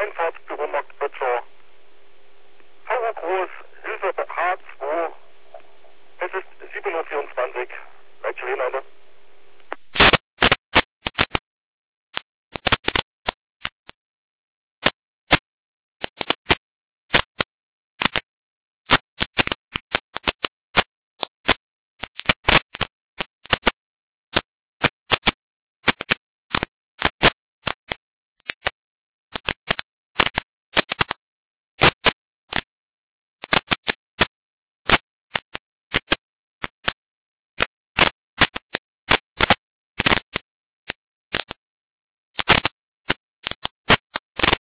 Einfahrt Büromarkt Böttcher. Hamburg Groß, Hilfe H2. Es ist 7:24 Uhr. Welche Hinweise?